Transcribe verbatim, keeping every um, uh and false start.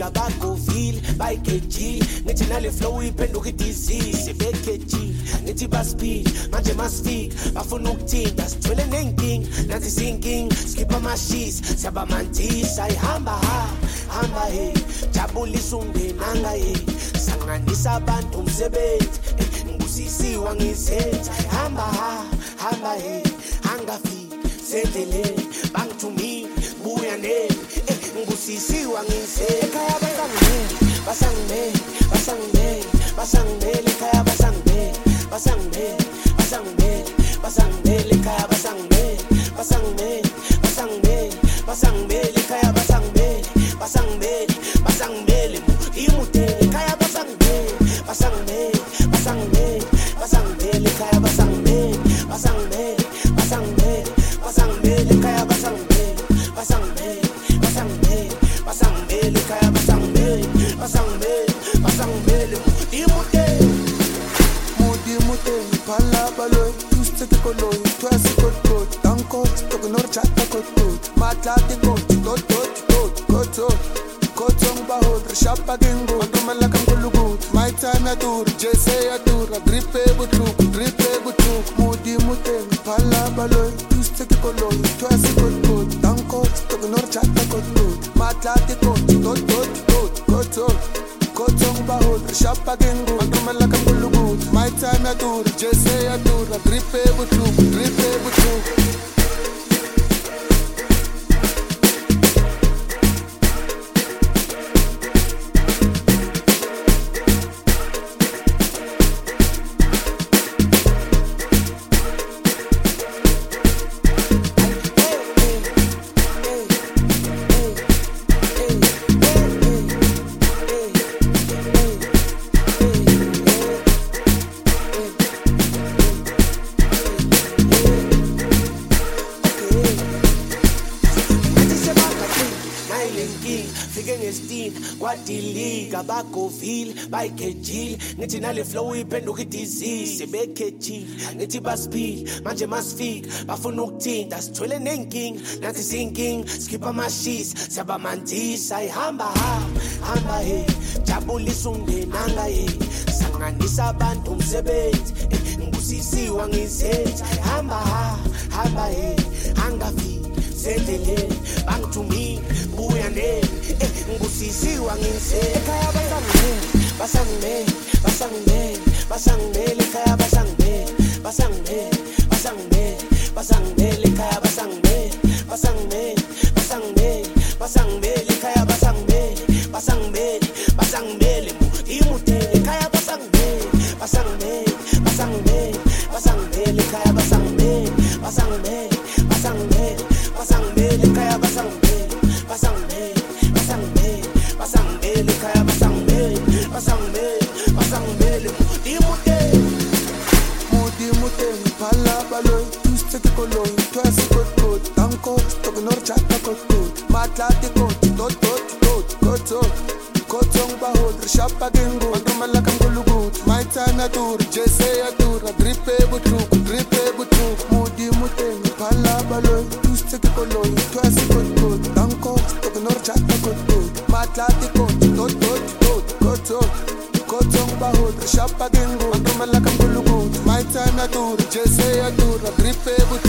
bakofile bayigejile ngithi nale flow iphenduka idisease bekejile ngithi baspeed manje masifika bafuna ukuthinta sithwele nenkingi nathi sinking skip amashis siyabamandisa ayihamba ha hamba hey jabulisa ungenanga hey sanganisa abantu umsebenzi ngusisiwa ngizenza hamba ha hamba hey angafika sendleleni bangithumile buya neni ngusisiwa ngizenza ekhaya basangimele basangimele basangimele basangimele ekhaya basangimele basangimele basangimele basangimele ekhaya basangimele basangimele basangimele basangimele ekhaya basangimele basangimele basangimele imutele ekhaya basangimele basangimele basangimele basangimele ekhaya basangimele basangimele basangimele basangimele ekhaya basangimele basangimele basangimele basangimele ekhaya basangimele basangimele basangimele imutele mudi mutele phala baloy tusete koloy twasi kot tanko tognor chatta kot matlati kot tot tot tot kot kotong bahod shapa gengo andumala kangulugut my time ya tur jese ya tur gripe butruk gripe butruk mudi mutele phala baloy tusete koloy twasi kot tanko tognor chatta kot matlati kot tot tot tot kot kotong bahod shapa gengo andumala kangulugut my time ya tur jese ya tur gripe butruk gripe butruk kwadiliga bakofile bayigejile ngithi nale flow iphenduka idisease bekejile ngithi baspeed manje masifika bafuna ukuthinta sithwele nenkingi nathi sinking skip amashis siyabamandisa ayihamba ha hamba hey jabulisa ungenanga hey sanganisa abantu umsebenzi ngusisiwa ngizenza ayihamba ha hamba hey angafika sendleleni bangithumile buya neni ngusisiwa ngizenza ekhaya basangimele basangimele basangimele ekhaya basangimele basangimele basangimele basangimele ekhaya basangimele basangimele basangimele basangimele ekhaya basangimele basangimele basangimele imutele ekhaya basangimele basangimele basangimele basangimele ekhaya basangimele basangimele basangimele basangimele ekhaya basangimele basangimele basangimele basangimele ekhaya basangimele basangimele basangimele imutele mudi mutele phala baloy tusete koloy twasi kot tanko tognor chatta kot matlati kot tot tot tot kot kotong bahod shapa gengo andumala kangulugut my time ya tur jese ya tur gripe butruk gripe butruk mudi mutele phala baloy tusete koloy twasi kot tanko tognor chatta kot matlati kot tot tot tot kot kotong bahod shapa gengo andumala kangulugut my time ya tur jese ya tur gripe butruk